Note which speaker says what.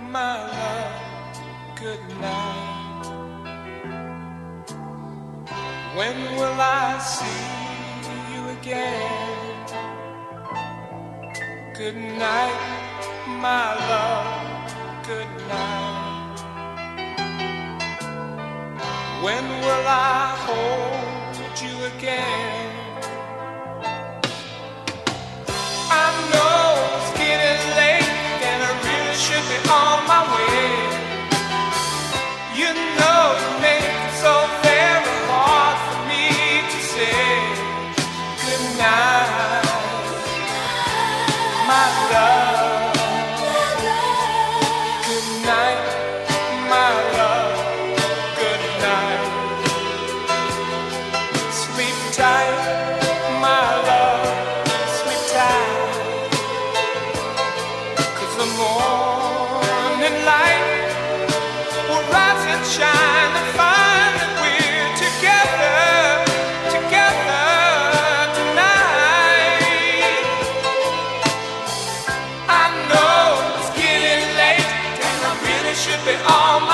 Speaker 1: my love, good night. When will I see you again? Good night, my love, good night. When will I hold you again? I know it's getting late and I really should be on my way. You know you make it so very hard for me to say good night, my love. Good night, my love. Good night. Sleep tight, my love. Sleep tight. 'Cause the morning light will rise and shine and find that we're together, together tonight. I know it's getting late and I really should be on